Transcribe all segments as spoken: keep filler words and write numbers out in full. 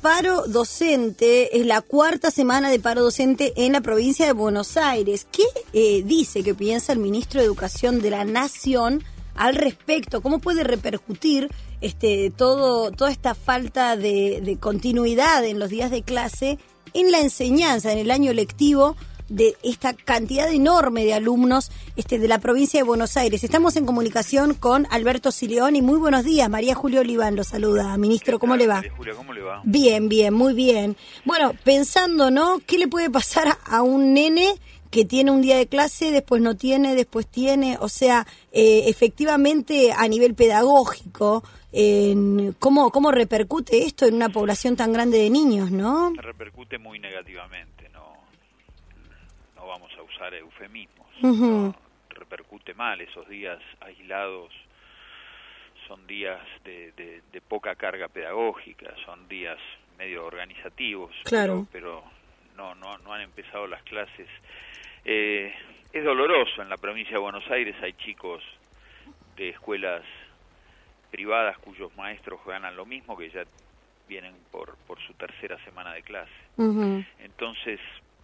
paro docente, es la cuarta semana de paro docente en la provincia de Buenos Aires. ¿Qué eh, dice, qué piensa el ministro de Educación de la Nación al respecto? ¿Cómo puede repercutir este todo toda esta falta de, de continuidad en los días de clase, en la enseñanza, en el año lectivo, de esta cantidad enorme de alumnos este, de la provincia de Buenos Aires? Estamos en comunicación con Alberto Sileoni. Muy buenos días. María Julia Oliván lo saluda. Ministro, ¿cómo le va? María Julia, ¿cómo le va? Bien, bien, muy bien. Bueno, pensando, ¿no? ¿Qué le puede pasar a un nene que tiene un día de clase, después no tiene, después tiene? O sea, eh, efectivamente, a nivel pedagógico, en ¿cómo, cómo repercute esto en una población tan grande de niños, no? Repercute muy negativamente, no, no vamos a usar eufemismos. Uh-huh. No, repercute mal. Esos días aislados son días de, de, de poca carga pedagógica, son días medio organizativos, claro. pero, pero no, no, no han empezado las clases. Eh, es doloroso. En la provincia de Buenos Aires hay chicos de escuelas privadas cuyos maestros ganan lo mismo, que ya vienen por, por su tercera semana de clase. Uh-huh. Entonces,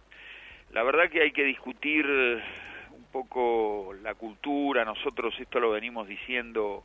la verdad que hay que discutir un poco la cultura. Nosotros esto lo venimos diciendo,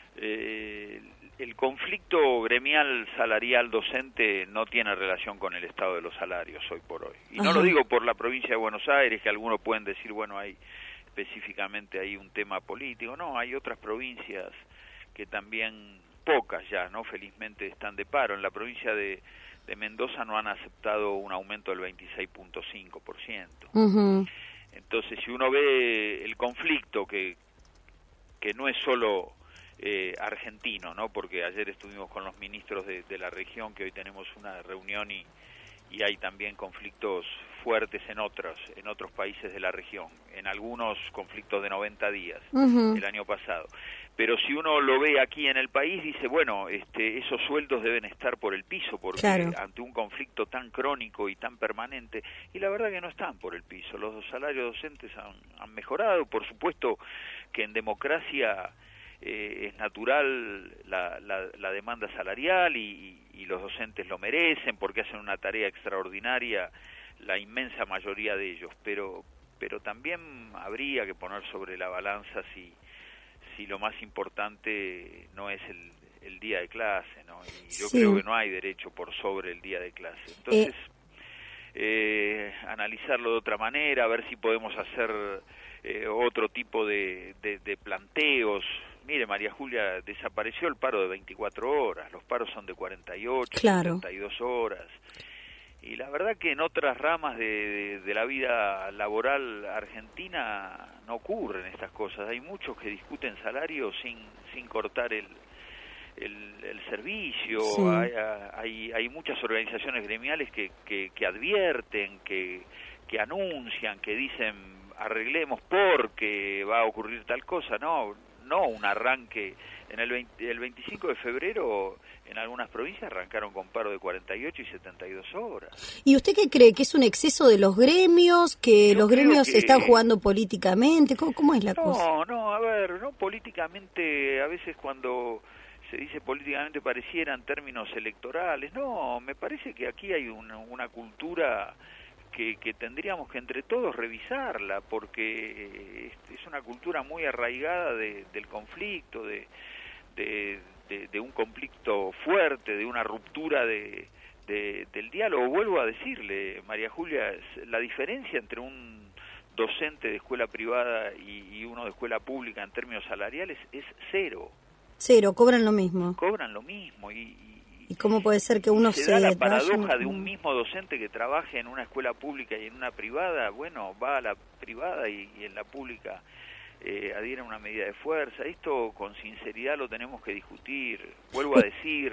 eh, el conflicto gremial salarial docente no tiene relación con el estado de los salarios hoy por hoy. Y no uh-huh. lo digo por la provincia de Buenos Aires, que algunos pueden decir, bueno, hay específicamente hay un tema político. No, hay otras provincias que también, pocas ya, ¿no? Felizmente están de paro. En la provincia de, de Mendoza no han aceptado un aumento del veintiséis punto cinco por ciento. Uh-huh. Entonces, si uno ve el conflicto, que, que no es solo eh, argentino, ¿no? Porque ayer estuvimos con los ministros de, de la región, que hoy tenemos una reunión y, y hay también conflictos fuertes en otros, en otros países de la región, en algunos conflictos de noventa días, uh-huh. el año pasado. Pero si uno lo ve aquí en el país, dice, bueno, este, esos sueldos deben estar por el piso, porque claro. ante un conflicto tan crónico y tan permanente, y la verdad que no están por el piso. Los salarios docentes han, han mejorado. Por supuesto que en democracia eh, es natural la, la, la demanda salarial y, y los docentes lo merecen porque hacen una tarea extraordinaria, la inmensa mayoría de ellos, pero, pero también habría que poner sobre la balanza si si lo más importante no es el, el día de clase, ¿no? Y yo sí. creo que no hay derecho por sobre el día de clase. Entonces, eh, eh, analizarlo de otra manera, a ver si podemos hacer eh, otro tipo de, de, de planteos. Mire, María Julia, desapareció el paro de veinticuatro horas, los paros son de cuarenta y ocho, claro. treinta y dos horas. Y la verdad que en otras ramas de, de, de la vida laboral argentina no ocurren estas cosas. Hay muchos que discuten salarios sin sin cortar el el, el servicio. Sí. Hay, hay hay muchas organizaciones gremiales que que, que advierten, que que anuncian, que dicen arreglemos porque va a ocurrir tal cosa. No, no un arranque. En el, veinte, el veinticinco de febrero en algunas provincias arrancaron con paro de cuarenta y ocho y setenta y dos horas. ¿Y usted qué cree? ¿Que es un exceso de los gremios? ¿Que Yo los gremios que... están jugando políticamente? ¿Cómo, cómo es la no, cosa? No, no, a ver, no políticamente, a veces cuando se dice políticamente parecieran términos electorales. No, me parece que aquí hay una, una cultura que, que tendríamos que entre todos revisarla, porque es una cultura muy arraigada de, del conflicto, de... De, de, de un conflicto fuerte, de una ruptura de, de, del diálogo. Vuelvo a decirle, María Julia, la diferencia entre un docente de escuela privada y, y uno de escuela pública en términos salariales es cero. Cero, cobran lo mismo. Cobran lo mismo. ¿Y, y, ¿Y cómo puede ser que uno se, se da la paradoja vaya... de un mismo docente que trabaje en una escuela pública y en una privada? Bueno, va a la privada y, y en la pública Eh, adhieren a una medida de fuerza. Esto con sinceridad lo tenemos que discutir. Vuelvo a decir,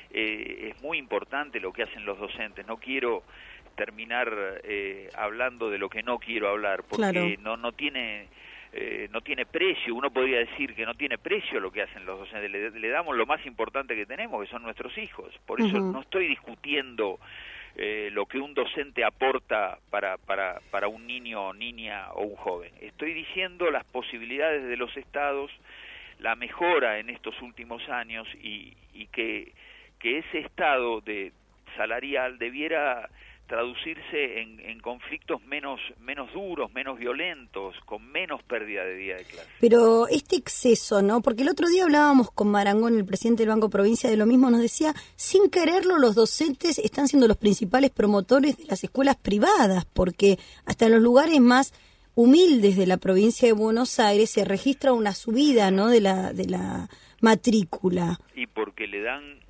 eh, es muy importante lo que hacen los docentes. No quiero terminar eh, hablando de lo que no quiero hablar, porque claro. no no tiene eh, no tiene precio. Uno podría decir que no tiene precio lo que hacen los docentes. Le, le damos lo más importante que tenemos, que son nuestros hijos. Por eso uh-huh. no estoy discutiendo Eh, lo que un docente aporta para, para, para un niño o niña o un joven. Estoy diciendo las posibilidades de los estados, la mejora en estos últimos años y, y que, que ese estado de salarial debiera traducirse en, en conflictos menos menos duros, menos violentos, con menos pérdida de día de clase. Pero este exceso, ¿no? Porque el otro día hablábamos con Marangón, el presidente del Banco Provincia, de lo mismo, nos decía, sin quererlo, los docentes están siendo los principales promotores de las escuelas privadas, porque hasta en los lugares más humildes de la provincia de Buenos Aires se registra una subida, ¿no?, de la de la matrícula. Y porque le dan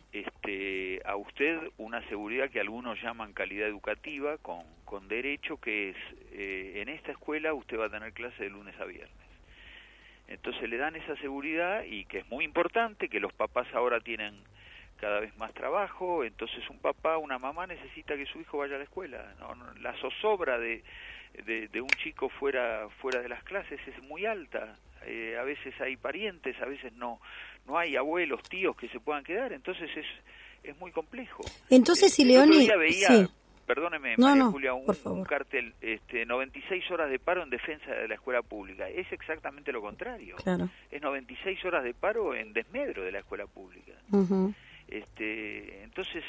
Este, a usted una seguridad que algunos llaman calidad educativa, con, con derecho, que es, eh, en esta escuela usted va a tener clase de lunes a viernes. Entonces le dan esa seguridad, y que es muy importante, que los papás ahora tienen cada vez más trabajo, entonces un papá, una mamá necesita que su hijo vaya a la escuela. No, no, la zozobra de, de, de un chico fuera, fuera de las clases es muy alta. Eh, a veces hay parientes, a veces no no hay abuelos, tíos que se puedan quedar, entonces es es muy complejo. Entonces, si eh, Leoni... El otro día veía, sí. perdóneme, no, María no, Julia, un, un cartel, este, noventa y seis horas de paro en defensa de la escuela pública. Es exactamente lo contrario. Claro. Es noventa y seis horas de paro en desmedro de la escuela pública. Uh-huh. Este, entonces,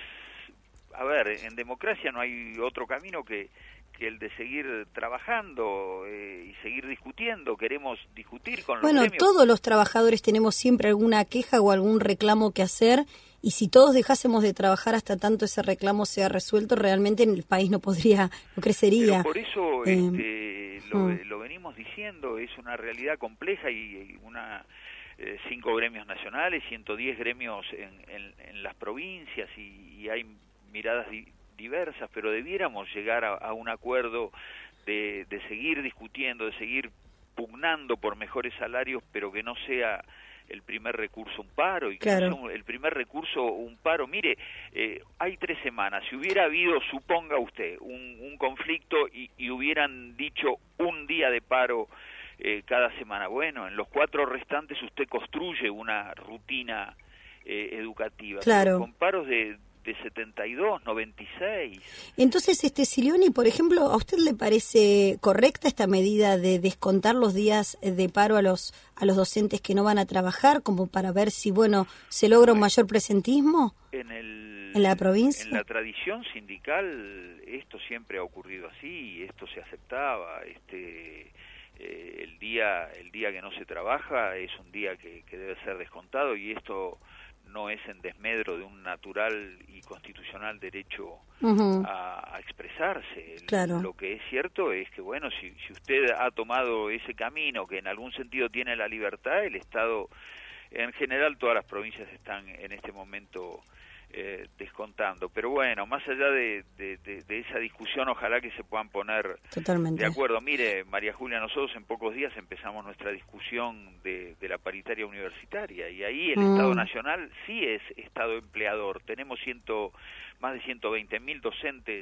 a ver, en democracia no hay otro camino que que el de seguir trabajando eh, y seguir discutiendo. Queremos discutir con los Bueno, gremios. Todos los trabajadores tenemos siempre alguna queja o algún reclamo que hacer, y si todos dejásemos de trabajar hasta tanto ese reclamo sea resuelto, realmente en el país no podría, no crecería. Pero por eso eh, este, lo, uh. lo venimos diciendo, es una realidad compleja, y, y una eh, cinco gremios nacionales, ciento diez gremios en, en, en las provincias, y, y hay miradas di, diversas, pero debiéramos llegar a, a un acuerdo de, de seguir discutiendo, de seguir pugnando por mejores salarios, pero que no sea el primer recurso un paro, y que claro. no sea un, el primer recurso un paro. Mire, eh, hay tres semanas, si hubiera habido, suponga usted, un, un conflicto y, y hubieran dicho un día de paro eh, cada semana, bueno, en los cuatro restantes usted construye una rutina eh, educativa, claro. con paros de de setenta y dos, noventa y seis. Entonces, este Silioni, por ejemplo, ¿a usted le parece correcta esta medida de descontar los días de paro a los a los docentes que no van a trabajar, como para ver si, bueno, se logra un mayor presentismo en el en la provincia? En la tradición sindical esto siempre ha ocurrido así, esto se aceptaba, este eh, el día el día que no se trabaja es un día que, que debe ser descontado, y esto no es en desmedro de un natural y constitucional derecho uh-huh. a, a expresarse. Claro. Lo que es cierto es que, bueno, si, si usted ha tomado ese camino, que en algún sentido tiene la libertad, el Estado, en general todas las provincias están en este momento eh, descontando. Pero bueno, más allá de, de, de, de esa discusión, ojalá que se puedan poner Totalmente. de acuerdo. Mire, María Julia, nosotros en pocos días empezamos nuestra discusión de, de la paritaria universitaria, y ahí el mm. Estado Nacional sí es Estado empleador. Tenemos ciento, más de ciento veinte mil docentes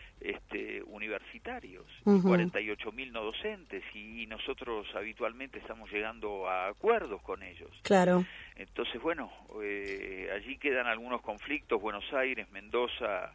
este, universitarios, uh-huh. cuarenta y ocho mil no docentes, y, y nosotros habitualmente estamos llegando a acuerdos con ellos. Claro. Entonces, bueno, eh, allí quedan algunos conflictos, Buenos Aires, Mendoza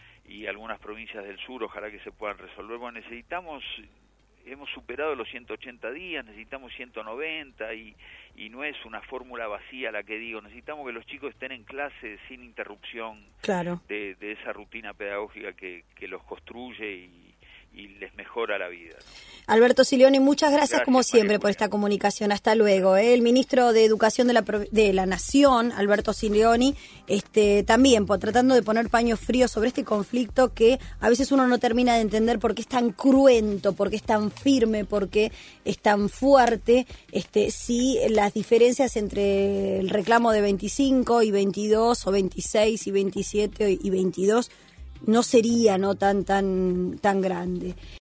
y algunas provincias del sur, ojalá que se puedan resolver. Bueno, necesitamos, hemos superado los ciento ochenta días, necesitamos ciento noventa, y, y no es una fórmula vacía la que digo, necesitamos que los chicos estén en clase sin interrupción claro. de, de esa rutina pedagógica que, que los construye y, y les mejora la vida, ¿no? Alberto Silioni, muchas gracias, gracias como siempre, María, por esta comunicación. Hasta luego. ¿eh? El ministro de Educación de la, de la Nación, Alberto Silioni, este, también por, tratando de poner paño frío sobre este conflicto que a veces uno no termina de entender por qué es tan cruento, por qué es tan firme, por qué es tan fuerte, este, si las diferencias entre el reclamo de veinticinco y veintidós, o veintiséis y veintisiete y veintidós, no sería no tan tan tan grande.